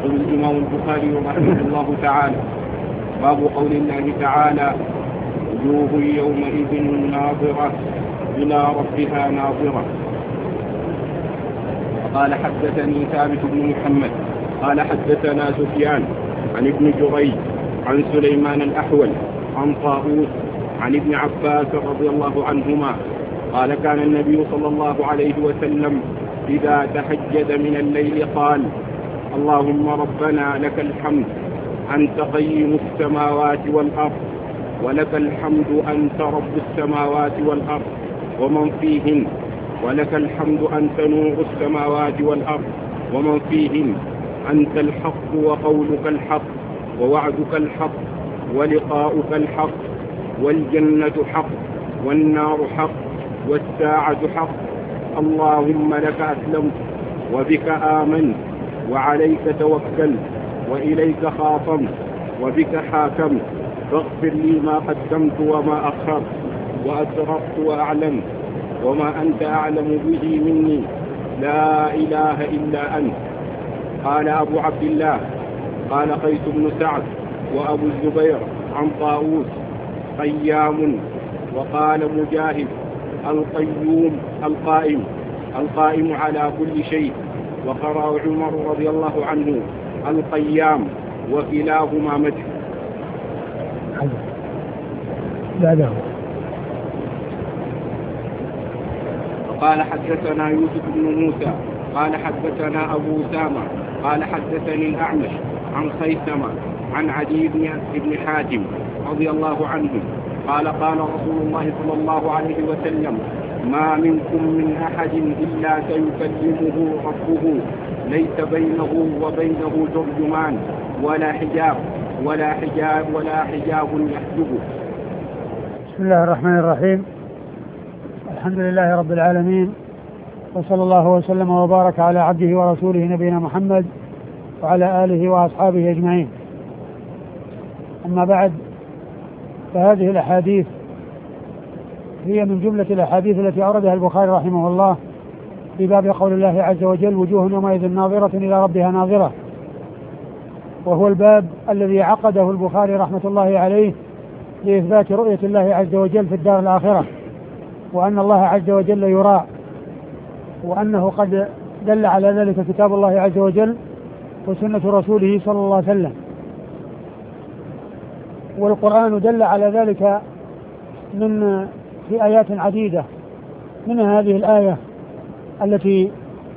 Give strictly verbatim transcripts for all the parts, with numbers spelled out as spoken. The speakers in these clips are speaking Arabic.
يقول الإمام البخاري رحمه الله تعالى: باب قول الله تعالى: وجوه يومئذ ناظرة إلى ربها ناظرة. قال حدثني ثابت بن محمد قال حدثنا سفيان عن ابن جريج عن سليمان الأحول عن طاووس عن ابن عباس رضي الله عنهما قال: كان النبي صلى الله عليه وسلم إذا تهجد من الليل قال: اللهم ربنا لك الحمد أنت قيم السماوات والأرض، ولك الحمد أنت رب السماوات والأرض ومن فيهن، ولك الحمد أنت نور السماوات والأرض ومن فيهن، أنت الحق وقولك الحق ووعدك الحق ولقاؤك الحق، والجنة حق والنار حق والساعة حق. اللهم لك أسلمت وبك آمنت وعليك توكلت وإليك خاصمت وبك حاكمت، فاغفر لي ما قدمت وما أخرت وأسرفت وأعلمت وما أنت أعلم به مني، لا إله إلا أنت. قال أبو عبد الله قال قيس بن سعد وأبو الزبير عن طاووس: قيام. وقال مجاهد: القيوم القائم القائم على كل شيء. وقرأ عمر رضي الله عنه: القيام، وكلاهما مدح. قال حدثنا يوسف بن موسى قال حدثنا أبو أسامة قال حدثني الأعمش عن خيثمة عن عدي بن حاتم رضي الله عنه قال: قال رسول الله صلى الله عليه وسلم: ما منكم من أحد إلا سيكلمه ربه، ليس بينه وبينه ترجمان ولا حجاب ولا حجاب ولا حجاب يحجبه. بسم الله الرحمن الرحيم. الحمد لله رب العالمين، وصلى الله وسلم وبارك على عبده ورسوله نبينا محمد وعلى آله وأصحابه أجمعين. أما بعد، فهذه الأحاديث هي من جملة الأحاديث التي أوردها البخاري رحمه الله في باب قول الله عز وجل: وجوه يومئذ ناظرة إلى ربها ناظرة، وهو الباب الذي عقده البخاري رحمة الله عليه لإثبات رؤية الله عز وجل في الدار الآخرة، وأن الله عز وجل يرى، وأنه قد دل على ذلك كتاب الله عز وجل وسنة رسوله صلى الله عليه وسلم، والقرآن دل على ذلك من في آيات عديدة، منها هذه الآية التي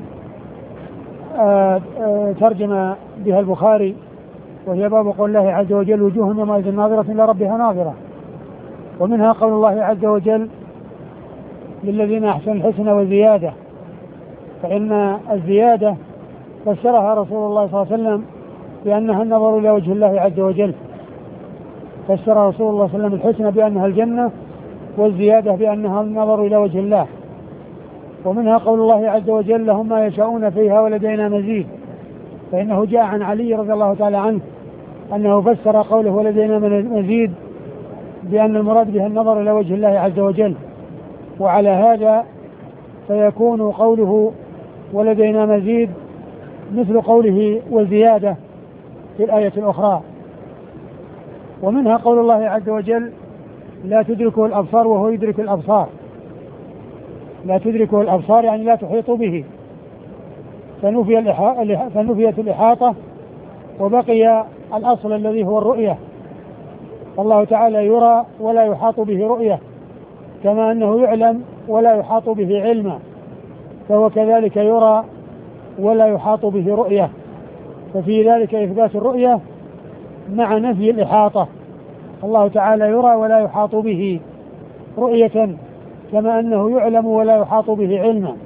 آآ آآ ترجم بها البخاري، وهي باب قول الله عز وجل: وجوه يومئذ ناظرة إلى ربها ناظرة. ومنها قول الله عز وجل: للذين أحسنوا الحسنى وزيادة، فإن الزيادة فسرها رسول الله صلى الله عليه وسلم بأنها النظر إلى وجه الله عز وجل، فسر رسول الله صلى الله عليه وسلم الحسنى بأنها الجنة، والزيادة بأنها النظر إلى وجه الله. ومنها قول الله عز وجل: لهم ما يشاءون فيها ولدينا مزيد، فإنه جاء عن علي رضي الله تعالى عنه أنه فسر قوله ولدينا مزيد بأن المراد بها النظر إلى وجه الله عز وجل. وعلى هذا فيكون قوله ولدينا مزيد مثل قوله وزيادة في الآية الأخرى. ومنها قول الله عز وجل: لا تدركه الأبصار وهو يدرك الأبصار. لا تدركه الأبصار يعني لا تحيط به، فنفي الإحاطة فنفيت الإحاطة وبقي الأصل الذي هو الرؤية. الله تعالى يرى ولا يحاط به رؤية، كما أنه يعلم ولا يحاط به علما، فهو كذلك يرى ولا يحاط به رؤية، ففي ذلك إثبات الرؤية مع نفي الإحاطة. الله تعالى يرى ولا يحاط به رؤية، كما أنه يعلم ولا يحاط به علما.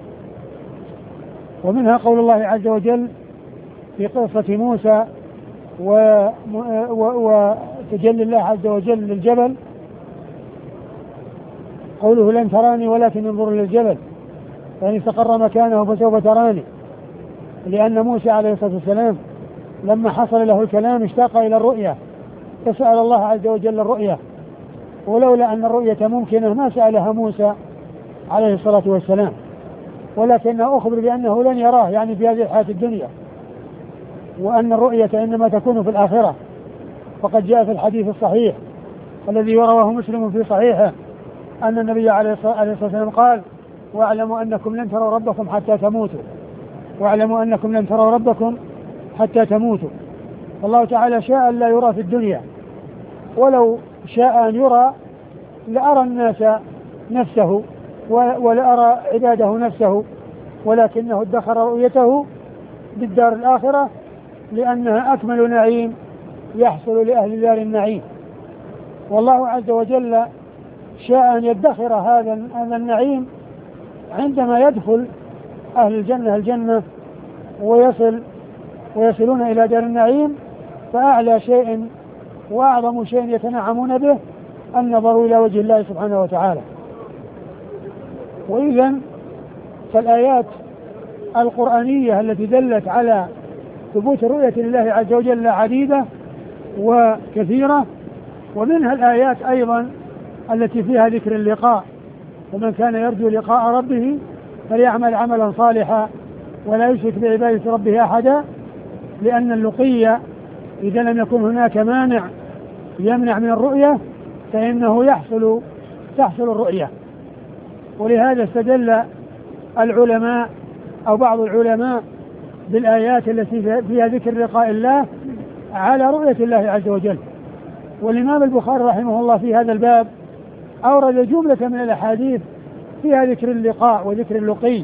ومنها قول الله عز وجل في قصة موسى وتجلي الله عز وجل للجبل، قوله لن تراني ولكن انظر للجبل، يعني استقر مكانه فسوف تراني، لأن موسى عليه الصلاة والسلام لما حصل له الكلام اشتاق إلى الرؤية، فسأل الله عز وجل الرؤية، ولولا أن الرؤية ممكنة ما سألها موسى عليه الصلاة والسلام، ولكنه أخبر بأنه لن يراه، يعني في هذه الحياة الدنيا. وأن الرؤية إنما تكون في الآخرة. فقد جاء في الحديث الصحيح الذي رواه مسلم في صحيحه أن النبي عليه الصلاة والسلام قال: واعلموا أنكم لن تروا ربكم حتى تموتوا واعلموا أنكم لن تروا ربكم حتى تموتوا. الله تعالى شاء أن لا يرى في الدنيا، ولو شاء أن يرى لأرى الناس نفسه ولأرى عباده نفسه، ولكنه ادخر رؤيته بالدار الآخرة لأنها أكمل نعيم يحصل لأهل دار النعيم. والله عز وجل شاء أن يدخر هذا النعيم عندما يدخل أهل الجنة الجنة ويصل ويصلون إلى دار النعيم، فأعلى شيء وأعظم شيء يتنعمون به النظر إلى وجه الله سبحانه وتعالى. وإذن فالآيات القرآنية التي دلت على ثبوت الرؤية لله عز وجل عديدة وكثيرة، ومنها الآيات أيضا التي فيها ذكر اللقاء: ومن كان يرجو لقاء ربه فليعمل عملا صالحا ولا يشرك بعبادة ربه أحدا، لأن اللقي إذا لم يكن هناك مانع يمنع من الرؤية فإنه يحصل تحصل الرؤية. ولهذا استدل العلماء أو بعض العلماء بالآيات التي فيها ذكر لقاء الله على رؤية الله عز وجل. والإمام البخاري رحمه الله في هذا الباب أورد جملة من الأحاديث فيها ذكر اللقاء وذكر اللقي،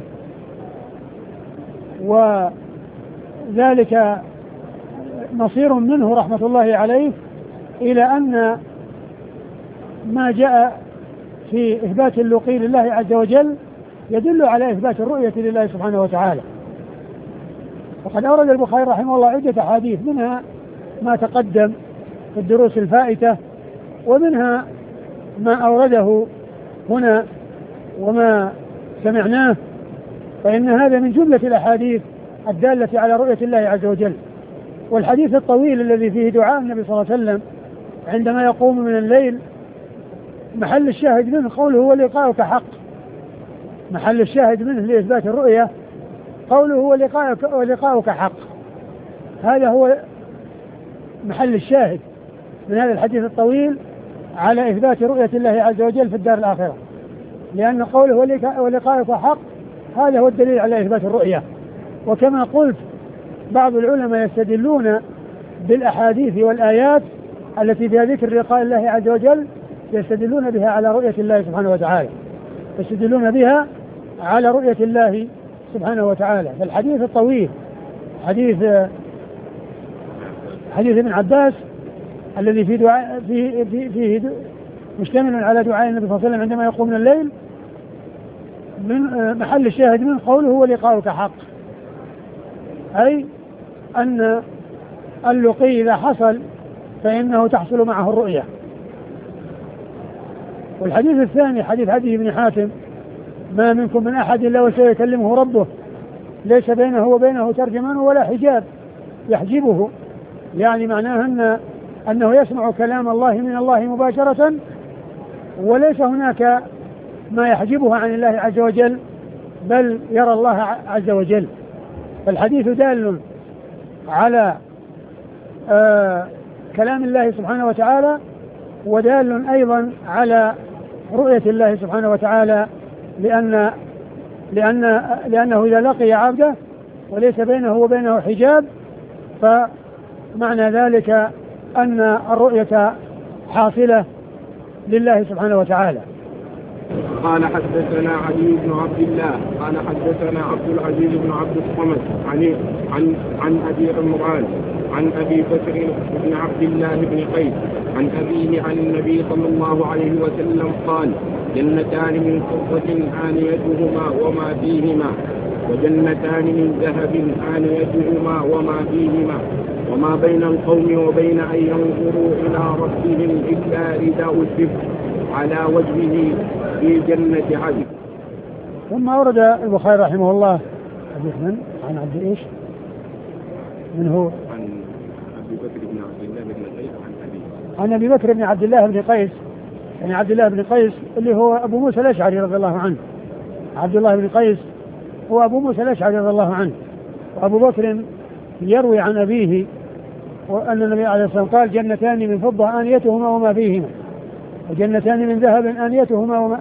وذلك مصير منه رحمة الله عليه إلى أن ما جاء في إثبات اللقي لله عز وجل يدل على إثبات الرؤية لله سبحانه وتعالى. وقد أورد البخاري رحمه الله عدة أحاديث، منها ما تقدم في الدروس الفائتة، ومنها ما أورده هنا وما سمعناه، فإن هذا من جملة الأحاديث الدالة على رؤية الله عز وجل. والحديث الطويل الذي فيه دعاء النبي صلى الله عليه وسلم عندما يقوم من الليل محل الشاهد منه قوله ولقاؤك حق، محل الشاهد منه لإثبات الرؤية قوله ولقاؤك, ولقاؤك حق، هذا هو محل الشاهد من هذا الحديث الطويل على إثبات رؤية الله عز وجل في الدار الآخرة، لأن قوله ولقاؤك حق هذا هو الدليل على إثبات الرؤية. وكما قلت بعض العلماء يستدلون بالأحاديث والآيات التي فيها ذكر لقاء الله عز وجل، يستدلون بها على رؤية الله سبحانه وتعالى، يستدلون بها على رؤية الله سبحانه وتعالى. فالحديث الطويل حديث حديث ابن عباس الذي في دعاء فيه في فيه مشتمل على دعاء النبي صلى الله عليه وسلم عندما يقوم من الليل، من محل الشاهد من قوله ولقاؤك حق، أي أن اللقي إذا حصل فإنه تحصل معه الرؤية. والحديث الثاني حديث عدي بن حاتم: ما منكم من أحد إلا وسيكلمه ربه ليس بينه وبينه ترجمان ولا حجاب يحجبه، يعني معناه أن أنه يسمع كلام الله من الله مباشرة وليس هناك ما يحجبه عن الله عز وجل، بل يرى الله عز وجل. فالحديث دال على آه كلام الله سبحانه وتعالى، ودال أيضا على رؤية الله سبحانه وتعالى، لأن لأن لأنه إذا لقي عبده وليس بينه وبينه حجاب فمعنى ذلك أن الرؤية حاصلة لله سبحانه وتعالى. قال حدثنا علي بن عبد الله قال حدثنا عبد العزيز بن عبد الصمد عن عن عن ابي عمران عن ابي بكر بن عبد الله بن قيس عن ابيه عن النبي صلى الله عليه وسلم قال: جنتان من فضة آنيتهما وما فيهما، وجنتان من ذهب آنيتهما وما فيهما، وما بين القوم وبين أن ينظروا إلى ربهم إلا رداء الشبر على وجهه في جنة عدن. ثم أورد البخاري رحمه الله حديث من عن عبد إيش من هو عن أبي بكر بن عبد الله بن قيس عن أبيه عن أبي بكر بن عبد الله بن قيس، يعني عبد الله بن قيس اللي هو أبو موسى الأشعري رضي الله عنه. عبد الله بن قيس هو أبو موسى الأشعري رضي الله عنه، وأبو بكر يروي عن أبيه وأن النبي عليه الصلاة والسلام قال جنتان من فضة آنيتهما وما فيهما وجنتان من ذهب آنيتهما وما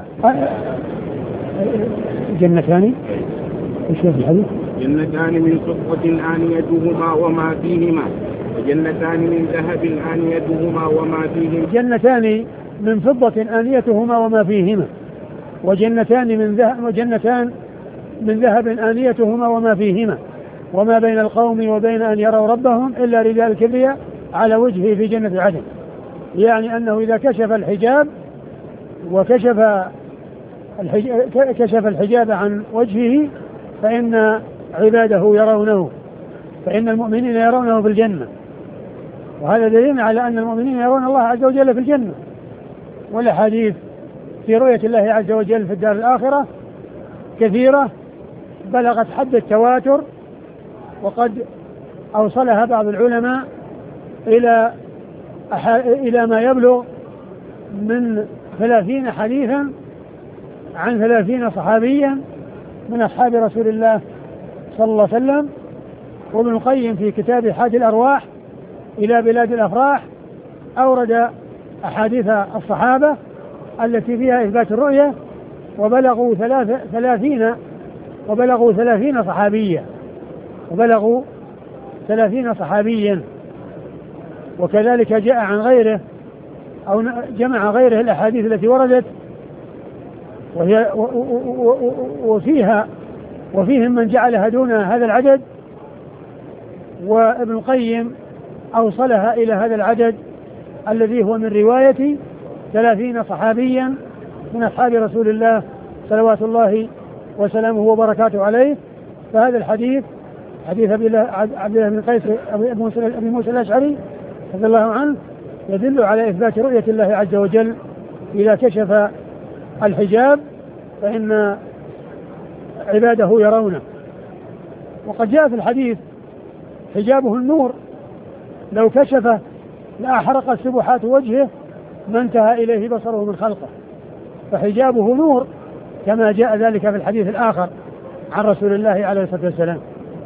جنتان ايش في الحديث؟ جنتان من فضة آنيتهما وما فيهما وجنتان من ذهب آنيتهما وما فيهما جنتان من فضة آنيتهما وما فيهما وجنتان من ذهب وجنتان من ذهب آنيتهما وما فيهما وما بين القوم وبين أن يروا ربهم إلا رداء الكبرياء على وجهه في جنة عدن. يعني أنه إذا كشف الحجاب وكشف الحجاب كشف الحجاب عن وجهه فإن عباده يرونه فإن المؤمنين يرونه في الجنة. وهذا دليل على أن المؤمنين يرون الله عز وجل في الجنة. والأحاديث في رؤية الله عز وجل في الدار الآخرة كثيرة بلغت حد التواتر وقد أوصلها بعض العلماء إلى إلى ما يبلغ من ثلاثين حديثا عن ثلاثين صحابيا من أصحاب رسول الله صلى الله عليه وسلم. وابن القيم في كتاب حاد الأرواح إلى بلاد الأفراح أورد أحاديث الصحابة التي فيها إثبات الرؤية وبلغوا ثلاث ثلاثين وبلغوا ثلاثين صحابيا وبلغوا ثلاثين صحابيا. وكذلك جاء عن غيره أو جمع غيره الأحاديث التي وردت وهي وفيها وفيهم من جعلها دون هذا العدد. وابن القيم أوصلها إلى هذا العدد الذي هو من رواية ثلاثين صحابيا من أصحاب رسول الله صلوات الله وسلامه وبركاته عليه. فهذا الحديث حديث عبد الله بن قيس أبي موسى الأشعري رضي الله عنه يدل على إثبات رؤية الله عز وجل إذا كشف الحجاب فإن عباده يرونه. وقد جاء في الحديث حجابه النور لو كشفه لأحرقت سبحات وجهه ما انتهى إليه بصره من خلقه. فحجابه نور كما جاء ذلك في الحديث الآخر عن رسول الله عليه الصلاة والسلام.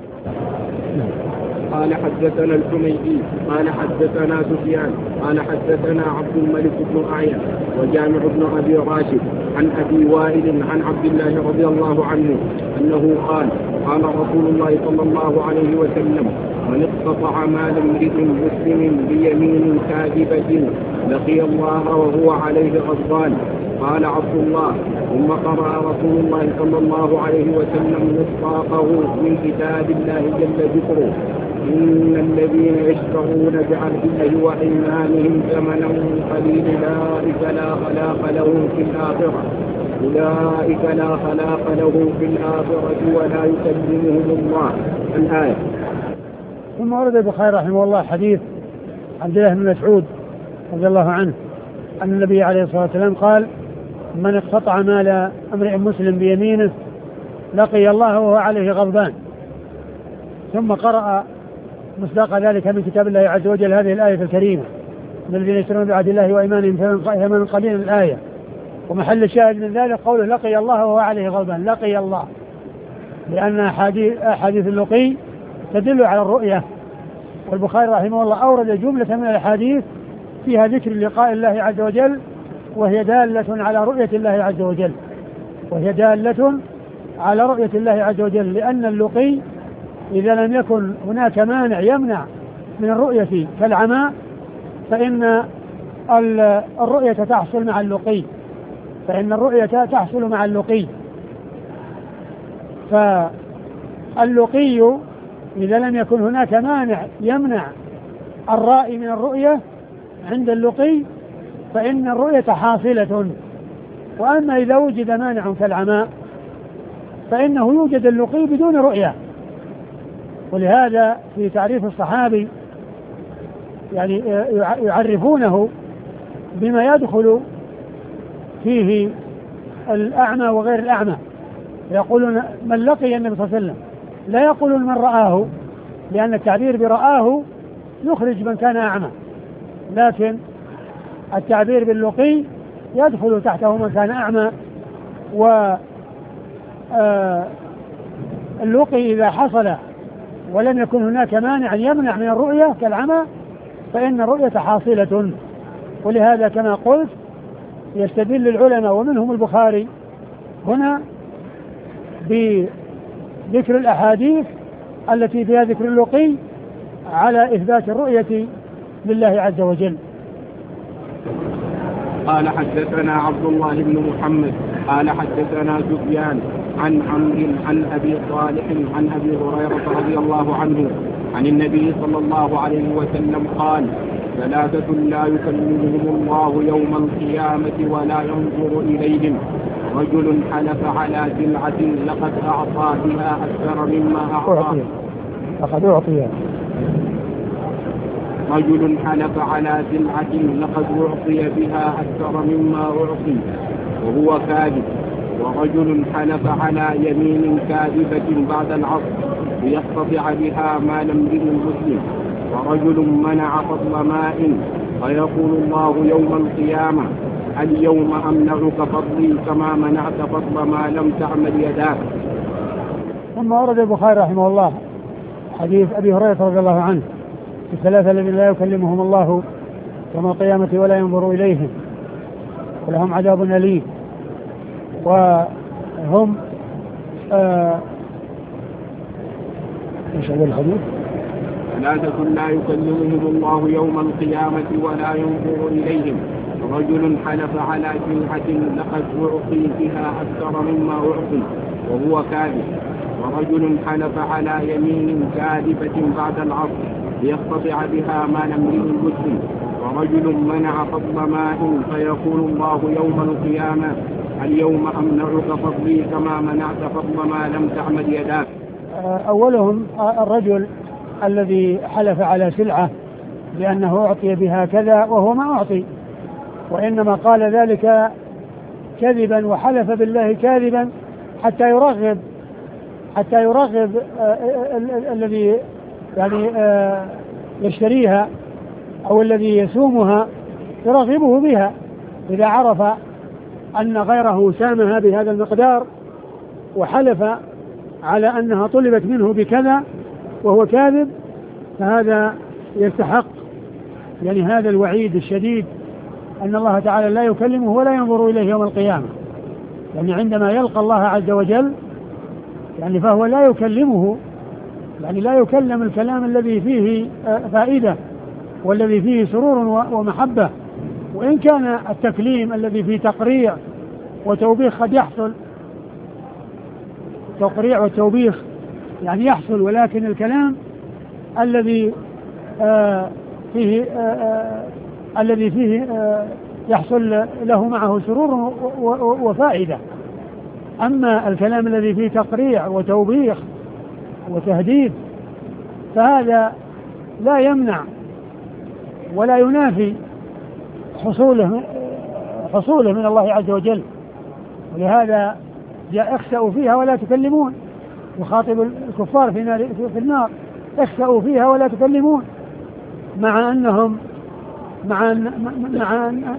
قال حدثنا الحميدي قال حدثنا سفيان قال حدثنا عبد الملك بن أعين وجامع بن أبي راشد عن أبي وائل عن عبد الله رضي الله عنه أنه قال قال رسول الله صلى الله عليه وسلم من اقتطع مال امرئ مسلم بيمين كاذبة لقي الله وهو عليه غضبان. قال عبد الله ثم قرأ رسول الله صلى الله عليه وسلم مصداقه من كتاب الله جل ذكره إن الذين يشترون بعهد الله وأيمانهم ثمنا قليلا أولئك لا خلاق لهم في الآخرة أولئك لا خلاق لهم في الآخرة ولا يكلمهم الله. الآية. ثم ورد البخاري رحمه الله حديث عبد الله بن مسعود رضي الله عنه أن النبي عليه الصلاة والسلام قال من اقتطع مال امرئ مسلم بيمينه لقي الله وهو عليه غضبان. ثم قرأ مصداق ذلك من كتاب الله عز وجل هذه الآية الكريمة من الذين يشترون بعهد الله وأيمانهم ثمنا قليلا الآية. ومحل الشاهد من ذلك قوله لقي الله وهو عليه غضبان. لقي الله لأن أحاديث اللقي تدل على الرؤية. والبخاري رحمه الله أورد جملة من الأحاديث فيها ذكر لقاء الله عز وجل وهي دالة على رؤية الله عز وجل وهي دالة على رؤية الله عز وجل لأن اللقي إذا لم يكن هناك مانع يمنع من الرؤية كالعمى فإن الرؤية تحصل مع اللقي فإن الرؤية تحصل مع اللقي. فاللقي إذا لم يكن هناك مانع يمنع الرائي من الرؤية عند اللقي فإن الرؤية حاصلة. وأما إذا وجد مانع كالعمى فإنه يوجد اللقي بدون رؤية. ولهذا في تعريف الصحابي يعني يعرفونه بما يدخل فيه الأعمى وغير الأعمى. يقولون من لقي النبي صلى الله عليه وسلم لا يقولون من رآه لأن التعبير برآه يخرج من كان أعمى لكن التعبير باللقي يدخل تحته من كان أعمى. واللقي إذا حصل ولم يكن هناك مانع يمنع من الرؤية كالعمى فإن الرؤية حاصلة. ولهذا كما قلت يستدل العلماء ومنهم البخاري هنا بذكر الأحاديث التي فيها ذكر اللقي على إثبات الرؤية لله عز وجل. قال حدثنا عبد الله بن محمد قال حدثنا سفيان عن عمرو عن أبي صالح عن أبي هريرة رضي الله عنه عن النبي صلى الله عليه وسلم قال: ثلاثة لا يكلمهم الله يوم القيامة ولا ينظر إليهم: رجل حلف على سلعة لقد أعطى بها أكثر مما أعطى لقد أعطي رجل حلف على سلعة لقد أعطي بها أكثر مما أعطي وهو كاذب. ورجل حلف على يمين كاذبة بعد العصر ليقتطع بها مال امرئ مسلم. ورجل منع فضل ماء فيقول الله يوم القيامة: اليوم أمنعك فضلي كما منعت فضل ما لم تعمل يداك. ثم ورد البخاري رحمه الله حديث أبي هريرة رضي الله عنه: الثلاثة الذين لا يكلمهم الله يوم القيامة ولا ينظر إليهم ولهم عذاب أليم. وهم آه ايش هذا الحديث؟ ثلاثة لا يكلمهم الله يوم القيامة ولا ينظر إليهم: رجل حلف على سلعة لقد أعطي بها أكثر مما أعطي وهو كاذب. ورجل حلف على يمين كاذبة بعد العصر ليقتطع بها مال امرئ مسلم. ورجل منع فضل ماء فيقول الله يوم القيامة: اليوم أمنعك فضلي كما منعت فضل ما لم تعمل يداك. أولهم الرجل الذي حلف على سلعة لأنه أعطي بها كذا وهو ما أعطي، وإنما قال ذلك كذبا وحلف بالله كاذبا حتى يرغب حتى يرغب الذي يعني يشتريها أو الذي يسومها يرغبه بها. إذا عرف أن غيره سامها بهذا المقدار وحلف على أنها طلبت منه بكذا وهو كاذب فهذا يستحق يعني هذا الوعيد الشديد أن الله تعالى لا يكلمه ولا ينظر إليه يوم القيامة. يعني عندما يلقى الله عز وجل يعني فهو لا يكلمه، يعني لا يكلم الكلام الذي فيه فائدة والذي فيه سرور ومحبة. وإن كان التكليم الذي فيه تقريع وتوبيخ قد يحصل، تقريع وتوبيخ يعني يحصل، ولكن الكلام الذي آه فيه آه آه الذي فيه آه يحصل له معه سرور وفائدة. أما الكلام الذي فيه تقريع وتوبيخ وتهديد فهذا لا يمنع ولا ينافي حصوله حصوله من الله عز وجل. ولهذا جاء: اخسأوا فيها ولا تكلمون، يخاطب الكفار في نار في النار: اخسأوا فيها ولا تكلمون، مع أنهم مع أن مع أن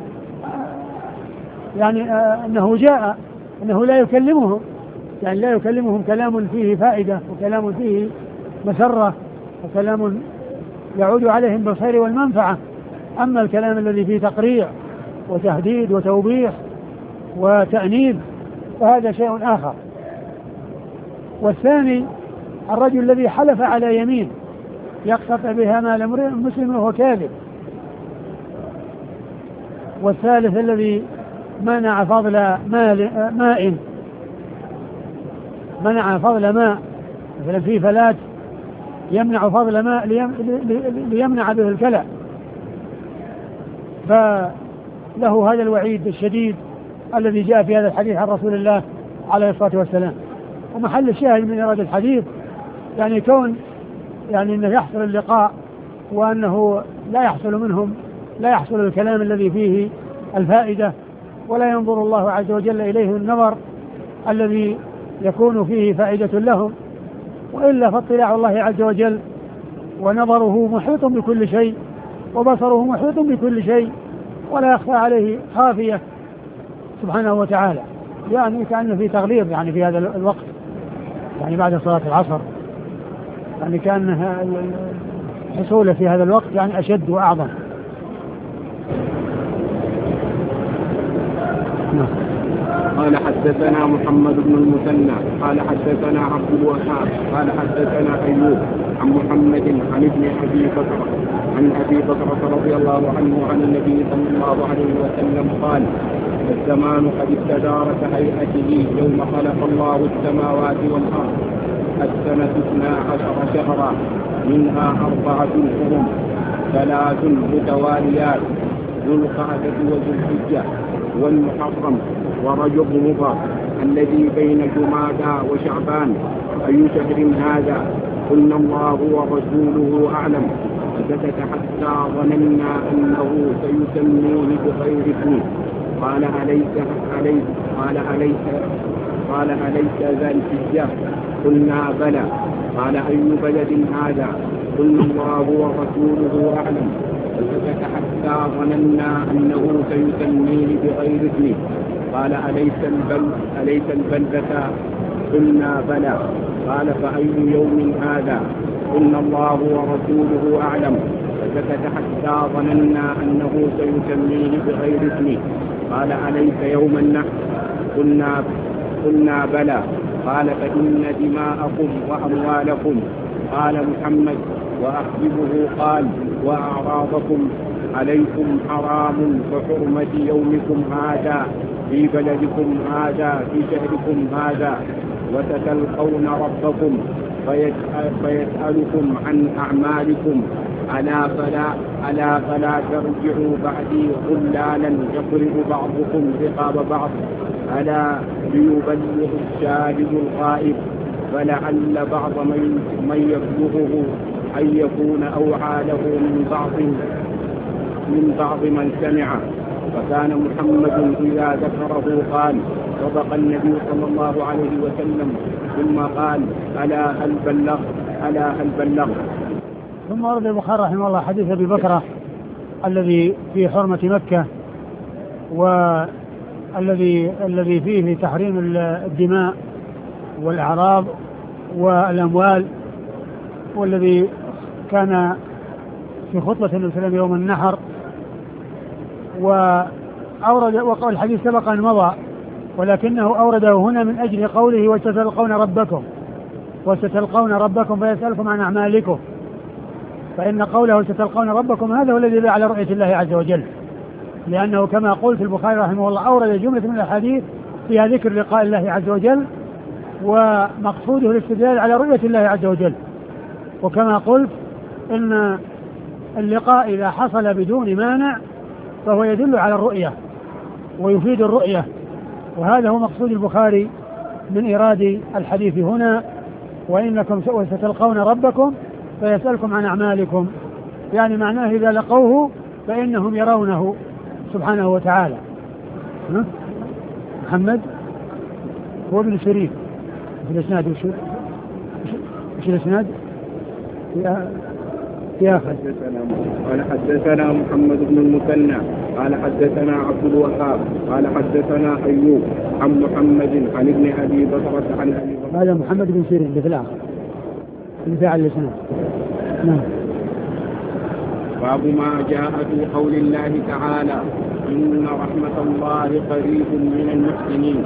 يعني أنه جاء أنه لا يكلمهم، يعني لا يكلمهم كلام فيه فائدة وكلام فيه مسرة وكلام يعود عليهم بالخير والمنفعة. أما الكلام الذي فيه تقريع وتهديد وتوبيخ وتأنيب فهذا شيء آخر. والثاني الرجل الذي حلف على يمين يقتطع بها مال امرئ مسلم وهو كاذب. والثالث الذي منع فضل مال ماء منع فضل ماء مثلا في فلات يمنع فضل ماء ليمنع به الكلى، فله هذا الوعيد الشديد الذي جاء في هذا الحديث عن رسول الله عليه الصلاة والسلام. ومحل الشاهد من إرادة الحديث يعني كون يعني أنه يحصل اللقاء وأنه لا يحصل منهم لا يحصل الكلام الذي فيه الفائدة، ولا ينظر الله عز وجل إليه النظر الذي يكون فيه فائدة لهم، وإلا فاطلاع الله عز وجل ونظره محيط بكل شيء وبصره محيط بكل شيء ولا يخفى عليه خافية سبحانه وتعالى. يعني كأنه في تغليظ يعني في هذا الوقت يعني بعد صلاة العصر يعني كان حصوله في هذا الوقت يعني أشد وأعظم. قال حدثنا محمد بن المثنى قال حدثنا عبد الوهاب قال حدثنا أيوب عن محمد عن ابن أبي بكر عن أبي بكر رضي الله عنه عن النبي صلى الله عليه وسلم قال: الزمان قد استدار كهيئته يوم خلق الله السماوات والأرض، السنة اثنا عشر شهرا، منها أربعة حرم، ثلاث متواليات، ذو القعدة وذو الحجة والمحرم ورجب مضر الذي بين جمادى وشعبان، أي شهر هذا؟ قلنا الله ورسوله أعلم، فسكت حتى ظننا أنه سيسميه بغير اسمه. قال أليس أليس قال أليس قال أليس ذا الحجة؟ قلنا بلى. قال أي بلد هذا؟ قلنا الله ورسوله أعلم، فسكت حتى ظننا أنه سيسميه بغير اسمه. قال أليس البلد أليس البلدة؟ قلنا بلى. قال فأي يوم هذا؟ قلنا الله ورسوله أعلم، فسكت حتى ظننا أنه سيسميه بغير اسمه. قال أليس يوم النحر؟ قلنا قلنا بلى. قال فإن دماءكم وأموالكم، قال محمد وأحببه قال وأعراضكم عليكم حرام كحرمة يومكم هذا في بلدكم هذا في شهركم هذا، وستلقون ربكم فيسأل فيسألكم عن أعمالكم، ألا فلا ألا فلا ترجعوا بعدي غلالا يضرب بعضكم رقاب بعض، ألا ليبلغ الشاهد الغائب، فلعل بعض من, من يبلغه أن يكون أوعى له من بعض من بعض من سمع. فكان محمد إذا ذكره قال: صدق النبي صلى الله عليه وسلم، ثم قال: ألا هل بلغ ألا هل بلغ. ثم ورد البخاري رحمه الله حديث أبي بكر الذي في حرمة مكة، والذي الذي فيه تحريم الدماء والأعراض والأموال، والذي كان في خطبة النبي صلى الله عليه وسلم يوم النحر. وأورد وقال الحديث سبق أن مضى، ولكنه أورده هنا من أجل قوله: وستلقون ربكم وستلقون ربكم فيسألكم عن أعمالكم. فإن قوله ستلقون ربكم هذا هو الذي يدل على رؤية الله عز وجل، لأنه كما قلت البخاري رحمه الله أورد جملة من الأحاديث فيها ذكر لقاء الله عز وجل، ومقصوده الاستدلال على رؤية الله عز وجل. وكما قلت إن اللقاء إذا حصل بدون مانع فهو يدل على الرؤية ويفيد الرؤية، وهذا هو مقصود البخاري من إيراد الحديث هنا: وإنكم ستلقون ربكم فيسألكم عن أعمالكم، يعني معناه إذا لقوه فإنهم يرونه سبحانه وتعالى. محمد هو ابن سيرين في الإسناد، وش وش الإسناد؟ يا أخي قال حدثنا محمد بن المثنى قال حدثنا عبد الوهاب قال حدثنا أيوب عن محمد عن ابن أبي بكر عن أبي بكر. هذا محمد بن سيرين في الآخر اللي فعل الإسناد. نعم. باب ما جاء في قول الله تعالى: إن رحمة الله قريب من المحسنين.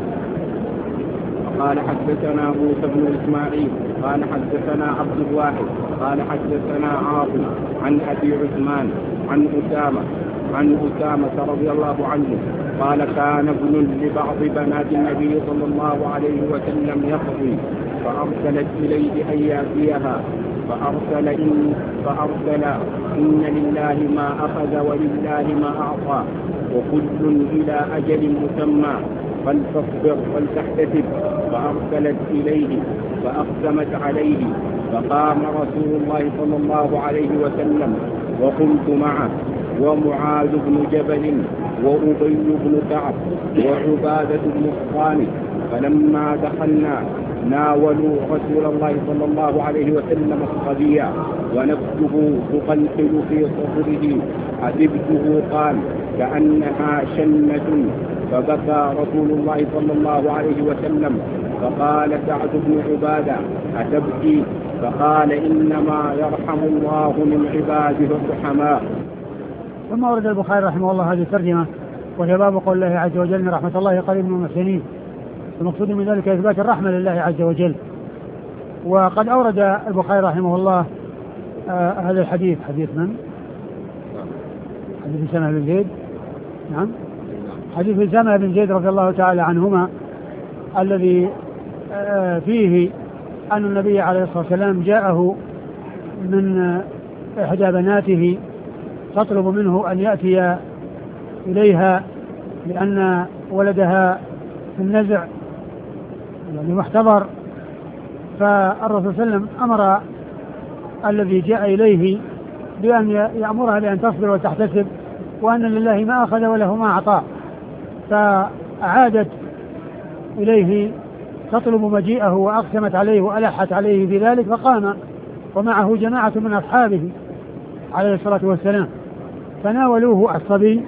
قال حدثنا موسى بن إسماعيل قال حدثنا عبد الواحد قال حدثنا عاصم عن أبي عثمان عن أسامة عن أسامة رضي الله عنه قال: كان ابن لبعض بنات النبي صلى الله عليه وسلم يقضي، فأرسلت إليه أن يأتيها، فأرسل إن, فأرسل إن لله ما أخذ ولله ما أعطى، وكل إلى أجل مسمى، فلتصبر فلتحتسب. فأرسلت إليه فأقسمت عليه، فقام رسول الله صلى الله عليه وسلم وقمت معه، ومعاذ بن جبل وأبي بن كعب وعبادة بن الصامت، فلما دخلنا ناولوا رسول الله صلى الله عليه وسلم الصبية ونفسه تقلقل في صدره، حسبته قال كأنها شنة، فبكى رسول الله صلى الله عليه وسلم، فقال سعد بن عبادة: أتبكي؟ فقال إنما يرحم الله من عباده الرحماء. ثم ورد البخاري رحمه الله هذه الترجمة وهي باب قول الله عز وجل رحمة الله قريب من المحسنين. المقصود من ذلك إثبات الرحمة لله عز وجل. وقد أورد البخاري رحمه الله آه هذا الحديث. حديث من؟ حديث أسامة بن زيد. نعم حديث أسامة بن زيد رضي الله تعالى عنهما الذي آه فيه أن النبي عليه الصلاة والسلام جاءه من إحدى بناته تطلب منه أن يأتي إليها لأن ولدها في النزع يعني محتضر. فالرسول صلى الله عليه وسلم أمر الذي جاء إليه بأن يأمرها بأن تصبر وتحتسب وأن لله ما أخذ وله ما أعطى. فأعادت إليه تطلب مجيئه وأقسمت عليه وألحت عليه بذلك فقام ومعه جماعة من أصحابه عليه الصلاة والسلام فناولوه الصبي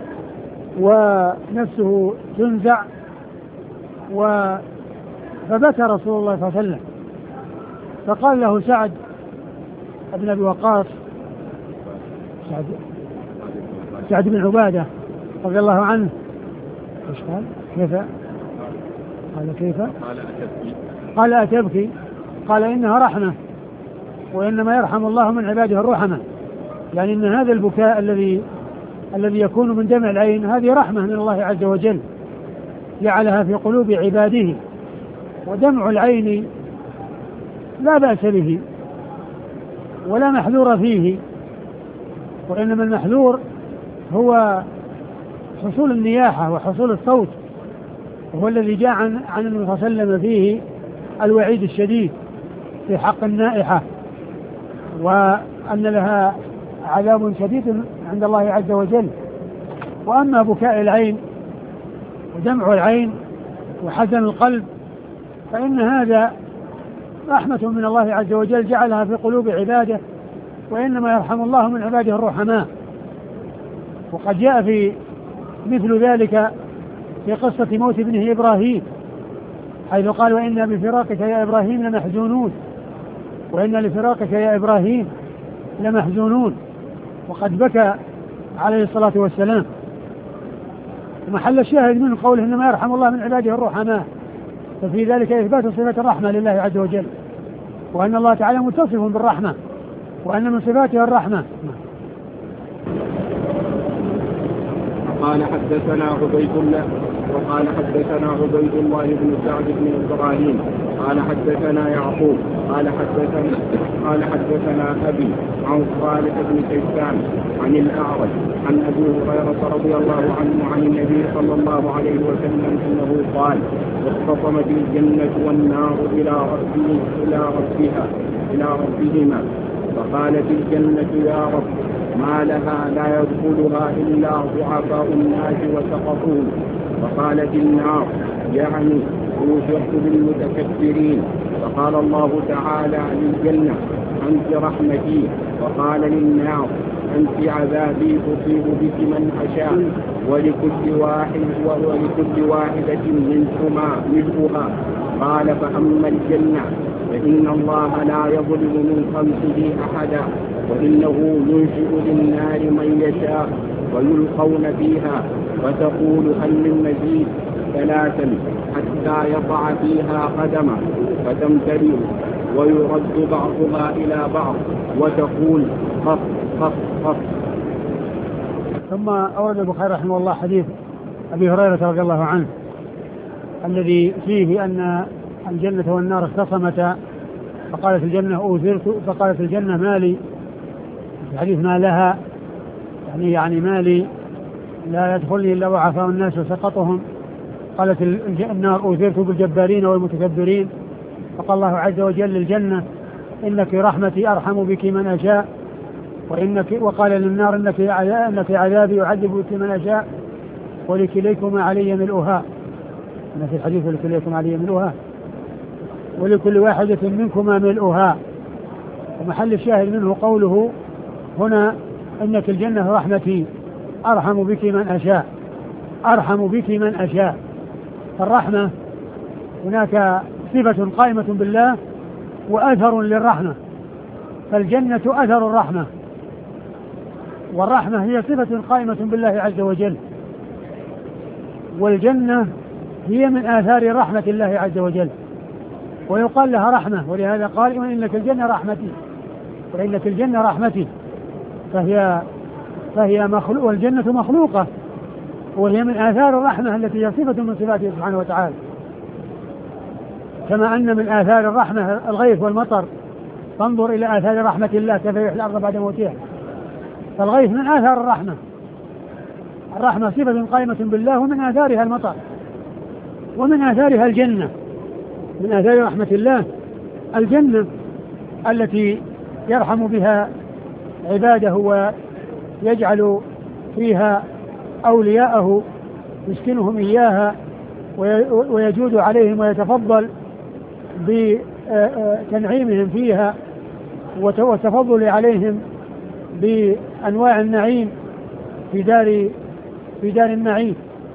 ونفسه تنزع و فبكى رسول الله صلى الله عليه وسلم فقال له سعد بن أبي وقاص سعد, سعد بن عبادة رضي الله عنه ايش قال؟ كيف؟ قال كيف؟ قال أتبكي؟ قال إنها رحمة وإنما يرحم الله من عباده الرحمة. يعني إن هذا البكاء الذي الذي يكون من دمع العين هذه رحمة من الله عز وجل جعلها في قلوب عباده. ودمع العين لا بأس به ولا محذور فيه وإنما المحذور هو حصول النياحة وحصول الصوت وهو الذي جاء عن عن النبي صلى الله عليه وسلم فيه الوعيد الشديد في حق النائحة وأن لها عذاب شديد عند الله عز وجل. وأما بكاء العين ودمع العين وحزن القلب فإن هذا رحمة من الله عز وجل جعلها في قلوب عباده وإنما يرحم الله من عباده الرحماء. وقد جاء في مثل ذلك في قصة موت ابنه إبراهيم حيث قال وإنا بفراقك يا إبراهيم لمحزونون وإنا لفراقك يا إبراهيم لمحزونون. وقد بكى عليه الصلاة والسلام. ومحل الشاهد من قوله إنما يرحم الله من عباده الرحماء ففي ذلك إثبات صفة الرحمة لله عز وجل وأن الله تعالى متصف بالرحمة وأن من صفاته الرحمة. قال حدثنا عبيد الله وقال حدثنا عبيد الله بن سعد بن إبراهيم قال حدثنا يعقوب قال حدثنا قال حدثنا أبي عن صالح بن كيسان عن الأعرج عن أبي هريرة رضي الله عنه عن النبي صلى الله عليه وسلم أنه قال اختصمت الجنة والنار إلى ربه إلى ربها إلى ربهما فقالت الجنة يا رب ما لها لا يدخلها إلا ضعفاء الناس وسقطون. فقالت النار يعني أوشكت بالمتكبرين. فقال الله تعالى للجنة أنت رحمتي وقال للنار أنت عذابي أصيب بك من أشاء ولكل واحد ولكل واحدة منهما ملؤها. قال فأما الجنة فإن الله لا يظلم من خلقه أحدا وإنه ينشئ للنار من يشاء ويلقون فيها وتقول هل من مزيد ثلاثا حتى يضع فيها قدمه فتمتلئ ويرد بعضها إلى بعض وتقول خف خف خف. ثم أورد البخاري رحمه الله حديث أبي هريرة رضي الله عنه الذي فيه أن الجنة والنار اختصمتا فقالت الجنة أوثرت فقالت الجنة مالي في حديث ما لها يعني يعني مالي لا يدخلني إلا ضعفاء الناس وسقطهم. قالت النار أوثرت بالجبارين والمتكبرين. فقال الله عز وجل للجنة إنك رحمتي أرحم بك من أشاء وإنك وقال للنار إنك إنك عذابي أعذب بك من أشاء ولكليكما علي ملؤها. أنا في الحديث ولكليكما علي ملؤها ولكل واحدة منكما ملؤها. ومحل الشاهد منه قوله هنا إنك الجنة رحمتي أرحم بك من أشاء أرحم بك من أشاء. الرحمة هناك صفة قائمة بالله وأثر للرحمة فالجنة أثر الرحمة، والرحمة هي صفة قائمة بالله عز وجل، والجنة هي من آثار رحمة الله عز وجل، ويقال لها رحمة، ولهذا قال وإنك الجنة رحمتي، وإنك الجنة رحمتي، فهي فهي مخلوق، والجنة مخلوقة، وهي من آثار الرحمة التي هي صفة من صفاته سبحانه وتعالى، كما أن من آثار الرحمة الغيث والمطر، فانظر إلى آثار رحمة الله كيف يحيي الأرض بعد موتها، فالغيث من آثار الرحمة، الرحمة صفة قائمة بالله، ومن آثارها المطر، ومن آثارها الجنة، من آثار رحمة الله الجنة التي يرحم بها عباده ويجعل فيها أولياءه يسكنهم إياها ويجود عليهم ويتفضل بتنعيمهم فيها وتفضل عليهم بأنواع النعيم في دار في دار النعيم.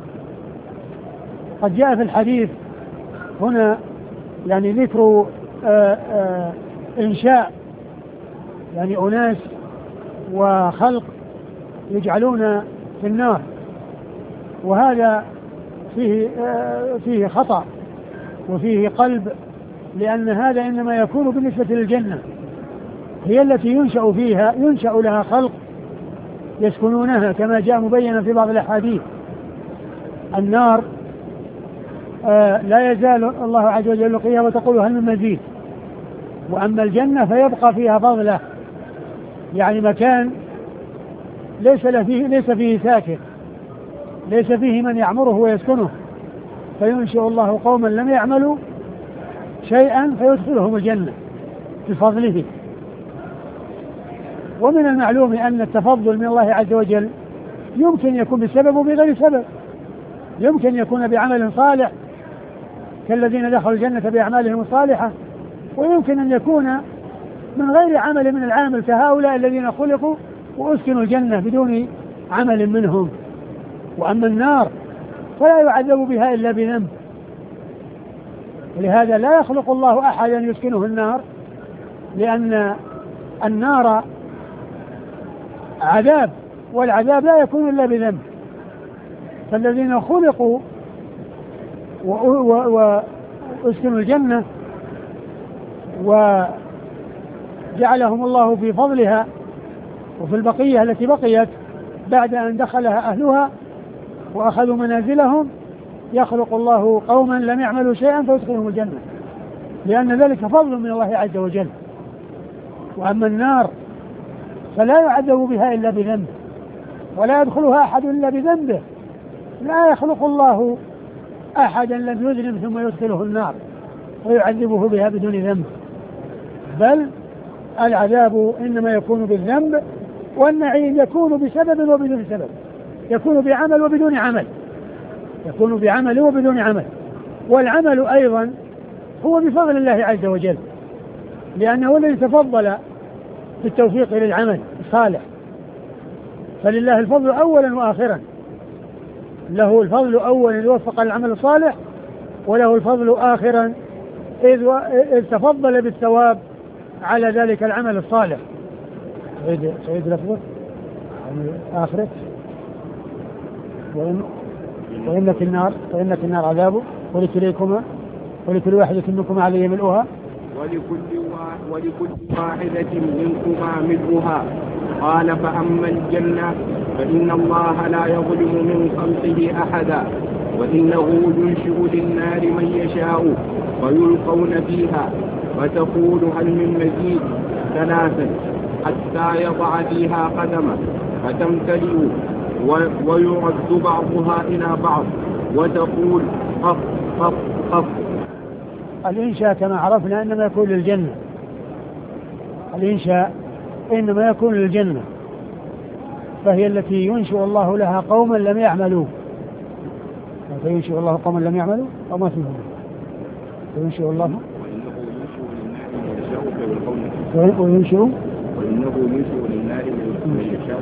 قد جاء في الحديث هنا يعني ذكر آآ آآ إنشاء يعني أناس وخلق يجعلون في النار، وهذا فيه فيه خطأ وفيه قلب، لأن هذا إنما يكون بالنسبة للجنة، هي التي ينشأ فيها ينشأ لها خلق يسكنونها كما جاء مبينا في بعض الأحاديث. النار آه لا يزال الله عز وجل يلقيها وتقول هل من مزيد، وأما الجنة فيبقى فيها فضله، يعني مكان ليس فيه ليس فيه ساكن، ليس فيه من يعمره ويسكنه، فينشئ الله قوما لم يعملوا شيئا فيدخلهم الجنة بفضله. ومن المعلوم أن التفضل من الله عز وجل يمكن يكون بسبب وبغير سبب، يمكن يكون بعمل صالح كالذين دخلوا الجنة بأعمالهم الصالحة، ويمكن أن يكون من غير عمل من العامل كهؤلاء الذين خلقوا وأسكنوا الجنة بدون عمل منهم. وأما النار فلا يعذب بها إلا بذنب، ولهذا لا يخلق الله أحدا يسكنه النار، لأن النار عذاب، والعذاب لا يكون إلا بذنب. فالذين خلقوا وأسكنوا الجنة وجعلهم الله في فضلها وفي البقية التي بقيت بعد أن دخلها أهلها وأخذوا منازلهم، يخلق الله قوما لم يعملوا شيئا فيدخلهم الجنة، لأن ذلك فضل من الله عز وجل. وأما النار فلا يعذب بها إلا بذنب، ولا يدخلها أحد إلا بذنبه، لا يخلق الله أحدا لم يذنب ثم يدخله النار ويعذبه بها بدون ذنب، بل العذاب إنما يكون بالذنب، والنعيم يكون بسبب وبدون سبب، يكون بعمل وبدون عمل، يكون بعمل وبدون عمل. والعمل أيضا هو بفضل الله عز وجل، لأنه الذي تفضل بالتوفيق للعمل الصالح، فلله الفضل أولا وآخرا، له الفضل أولا إذ وفق العمل الصالح، وله الفضل آخرا إذ, و... إذ تفضل بالثواب على ذلك العمل الصالح. سيد سيد لفظه آخرة وإن... وإنك النار وإنك النار عذابه ولكليكما ولكل واحدة منكما عليه ملؤها ولكل, وا... ولكل واحدة منكما ملؤها. قال فأما الجنة فإن الله لا يظلم من خلقه أحدا، وإنه ينشئ للنار من يشاء فيلقون فيها فتقول هل من مزيد ثلاثا حتى يضع فيها قدمه فتمتلئ ويرد بعضها إلى بعض وتقول قف قف قف. الإنشاء كما عرفنا إنما يكون للجنة، الإنشاء إنما يكون للجنة، فهي التي ينشئ الله لها قوما لم يعملوا، فينشئ الله قوما لم يعملوا أو ما فيهم فينشئ الله وينشئ وإنه ينشئ للنار من يشاء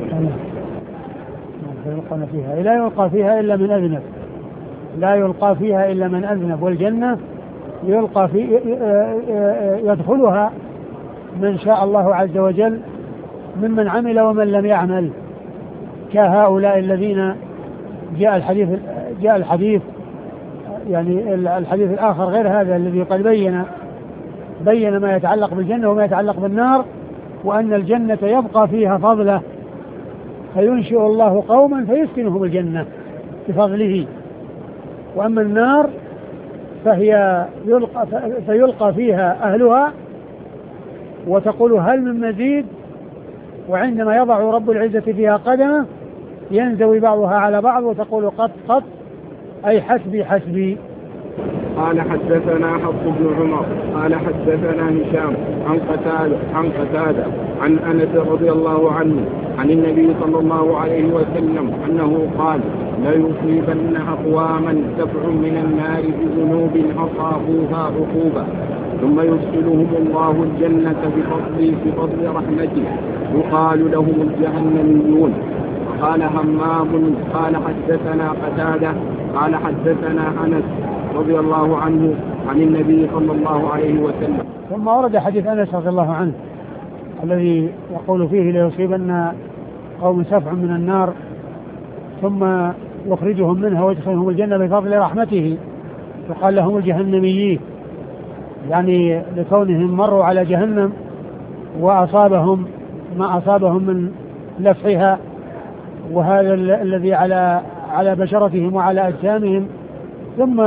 فيلقون فيها، لا يلقى فيها إلا من أذنب، لا يلقى فيها إلا من أذنب. والجنة يلقى في يدخلها من شاء الله عز وجل ممن عمل ومن لم يعمل، كهؤلاء الذين جاء الحديث جاء الحديث يعني الحديث الآخر غير هذا الذي قد بين بين ما يتعلق بالجنة وما يتعلق بالنار، وأن الجنة يبقى فيها فضله، فينشئ الله قوما فيسكنهم الجنة بفضله، وأما النار فهي يلقى فيلقى فيها أهلها وتقول هل من مزيد، وعندما يضع رب العزة فيها قدمه ينزوي بعضها على بعض وتقول قط قط أي حسبي حسبي. قال حدثنا حفص بن عمر قال حدثنا هشام عن قتادة عن قتادة عن أنس رضي الله عنه عن النبي صلى الله عليه وسلم أنه قال لا يصيبن أقواما سبع من النار بذنوب أصابوها عقوبة ثم يدخلهم الله الجنة بفضل بفضل رحمته يقال لهم الجهنميون. قال همام قال حدثنا قتادة قال حدثنا أنس رضي الله عنه عن النبي صلى الله عليه وسلم. ثم ورد حديث أنس رضي الله عنه الذي يقول فيه ليصيبن قوم سبع من النار ثم يخرجهم منها ويدخلهم الجنة بفضل رحمته يقال لهم الجهنميين، يعني لكونهم مروا على جهنم وأصابهم ما أصابهم من لفحها، وهذا الذي على على بشرتهم وعلى أجسامهم، ثم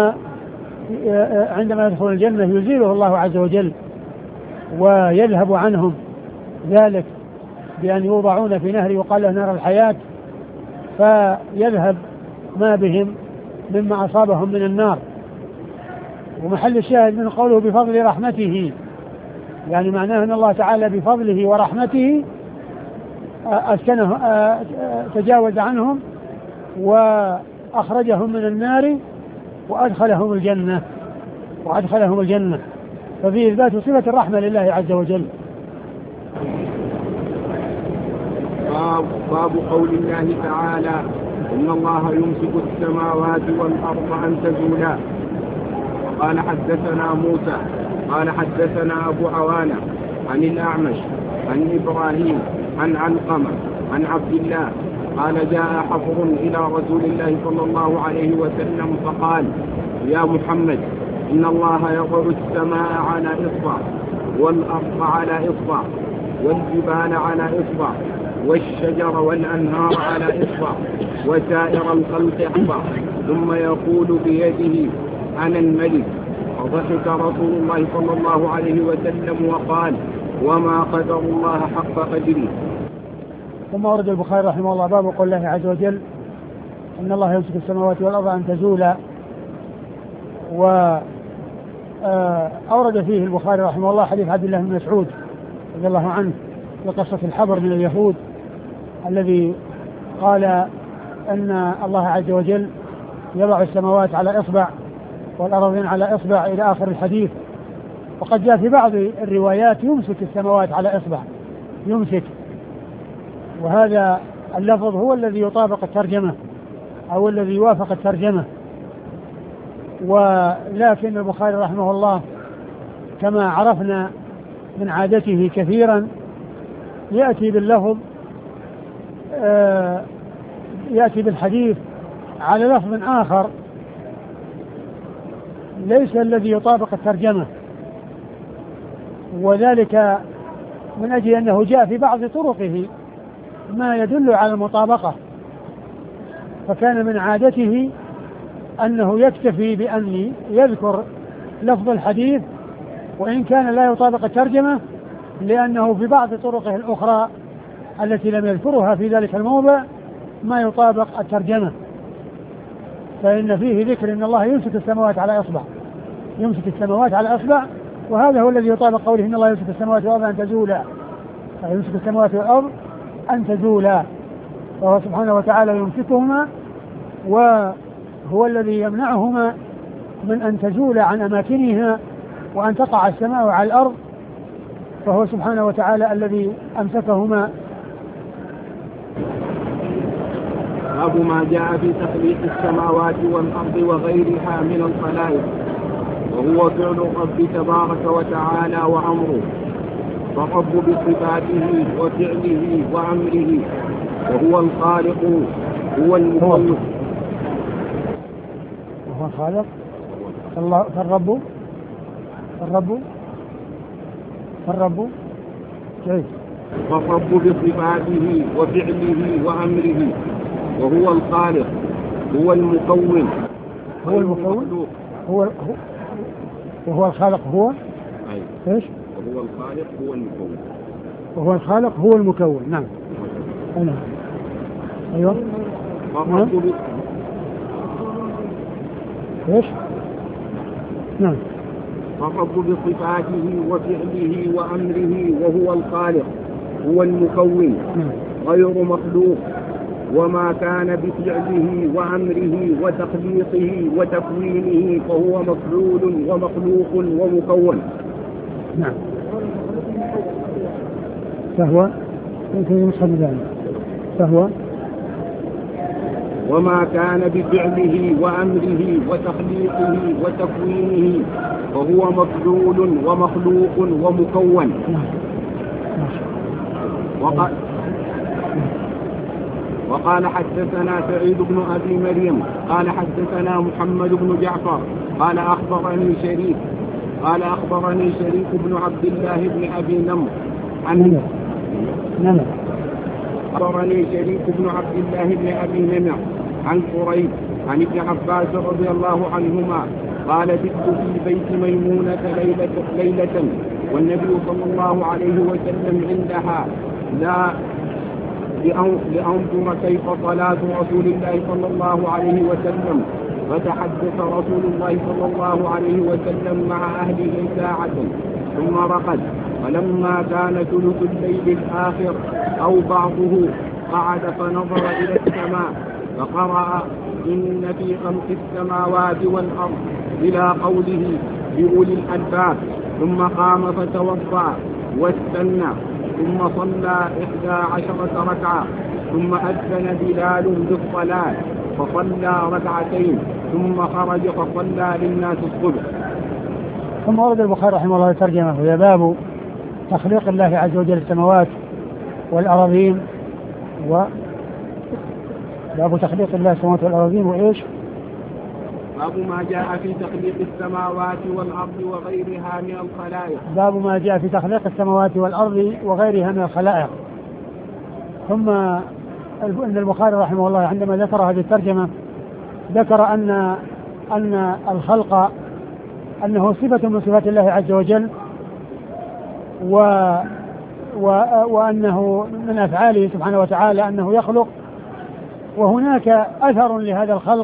عندما يدخل الجنة يزيله الله عز وجل ويذهب عنهم ذلك بأن يوضعون في نهر يقال له نهر الحياة، فيذهب ما بهم مما أصابهم من النار. ومحل الشاهد من قوله بفضل رحمته، يعني معناه أن الله تعالى بفضله ورحمته أسكنه تجاوز عنهم وأخرجهم من النار وأدخلهم الجنة وأدخلهم الجنة ففي إثبات صفة الرحمة لله عز وجل. باب, باب قول الله تعالى إن الله يمسك السماوات والأرض أن تزولا. قال حدثنا موسى قال حدثنا أبو عوانة عن الأعمش عن إبراهيم عن علقمة عن عبد الله قال جاء حفر إلى رسول الله صلى الله عليه وسلم فقال يا محمد إن الله يضع السماء على إصبع والأرض على إصبع والجبال على إصبع والشجر والأنهار على إصبع وسائر الخلق إصبع ثم يقول بيده أنا الملك. فضحك رسول الله صلى الله عليه وسلم وقال وما قدر الله حق قدره. ثم ورد البخاري رحمه الله باب قول الله عز وجل إن الله يمسك السماوات والأرض أن تزولا. وأورد فيه البخاري رحمه الله حديث عبد الله بن مسعود رضي الله عنه لقصة الحبر من اليهود الذي قال أن الله عز وجل يضع السماوات على إصبع والأرضين على إصبع إلى آخر الحديث. وقد جاء في بعض الروايات يمسك السماوات على إصبع يمسك، وهذا اللفظ هو الذي يطابق الترجمة أو الذي يوافق الترجمة. ولكن البخاري رحمه الله كما عرفنا من عادته كثيرا يأتي باللفظ آه يأتي بالحديث على لفظ آخر ليس الذي يطابق الترجمة، وذلك من أجل أنه جاء في بعض طرقه ما يدل على المطابقة، فكان من عادته أنه يكتفي بأن يذكر لفظ الحديث وإن كان لا يطابق الترجمة، لأنه في بعض طرقه الأخرى التي لم يذكرها في ذلك الموضع ما يطابق الترجمة. فإن فيه ذكر أن الله يمسك السماوات على إصبع يمسك السماوات على إصبع، وهذا هو الذي يطابق قوله إن الله يمسك السماوات والأرض أن تزولا، يمسك السماوات والأرض أن تزولا، فهو سبحانه وتعالى يمسكهما وهو الذي يمنعهما من أن تزول عن أماكنها وأن تقع السماء على الأرض، فهو سبحانه وتعالى الذي أمسكهما. باب ما جاء في تخليق السماوات والأرض وغيرها من الخلائق، وهو فعل الرب تبارك وتعالى وأمره. فالرب بصفاته وفعله وأمره، وهو الخالق هو المخلق. وهو الخالق الله. فالرب فالرب فالرب جيد. فالرب بصفاته وفعله وأمره، وهو الخالق هو المكون. هو المكون هو, هو وهو الخالق هو أيوة. ايش؟ وهو الخالق هو المكون. وهو الخالق هو المكون. نعم. أنا. ايوه. فالرب ب... ايش؟ نعم. فالرب بصفاته وفعله وأمره، وهو الخالق هو المكون غير مخلوق، وما كان بفعله وأمره وتخليقه وتكوينه فهو مفعول ومخلوق ومكون. نعم. فهو فهو وما كان بفعله وأمره وتخليقه وتكوينه فهو مفعول ومخلوق ومكون. وقال, وقال حدثنا سعيد بن أبي مريم قال حدثنا محمد بن جعفر قال أخبرني شريك قال أخبرني شريك بن عبد الله بن أبي نمر عن نمر أخبرني شريك بن عبد الله بن أبي نمر عن قريب عن ابن عباس رضي الله عنهما قال بت في بيت ميمونة ليلة, ليلة والنبي صلى الله عليه وسلم عندها لا لأنظر كيف صلاة رسول الله صلى الله عليه وسلم، فتحدث رسول الله صلى الله عليه وسلم مع أهله ساعة ثم رقد، فلما كان ثلث الليل الآخر أو بعضه قعد فنظر إلى السماء فقرأ إن في خلق السماوات والأرض إلى قوله بأولي الألباب، ثم قام فتوضأ واستنى ثم صلى إحدى عشرة ركعة، ثم أذن بلال بالصلاة فصلى ركعتين ثم خرج فصلى للناس الصبح. ثم ورد البخاري رحمه الله ترجمه وهي باب تخليق الله عز وجل السماوات والأراضين، و باب تخليق الله السماوات والأراضين وإيش؟ باب ما جاء في تخليق السماوات والأرض وغيرها من الخلائق. باب ما جاء في تخليق السماوات والأرض وغيرها من الخلائق. ثم أن البخاري رحمه الله عندما ذكر هذه الترجمة ذكر أن أن الخلق أنه صفة من صفات الله عز وجل، و و وأنه من أفعاله سبحانه وتعالى أنه يخلق، وهناك أثر لهذا الخلق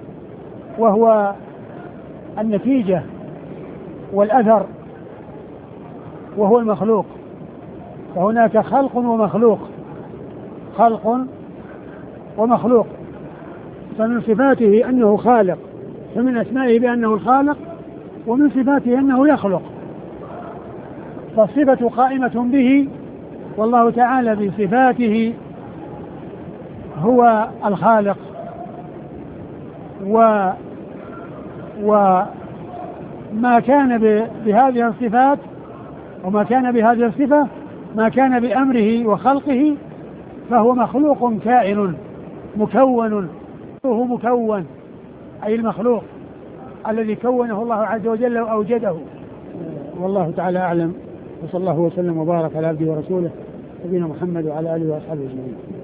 وهو النتيجة والأثر وهو المخلوق. فهناك خلق ومخلوق، خلق ومخلوق. فمن صفاته أنه خالق، فمن أسمائه بأنه الخالق، ومن صفاته أنه يخلق. فالصفة قائمة به، والله تعالى بصفاته هو الخالق، و وما كان بهذه الصفات وما كان بهذه الصفة ما كان بأمره وخلقه فهو مخلوق كائن مكون. هو مكون أي المخلوق الذي كونه الله عز وجل وأوجده. والله تعالى أعلم، وصلى الله وسلم وبارك على عبده ورسوله نبينا محمد وعلى آله وأصحابه أجمعين.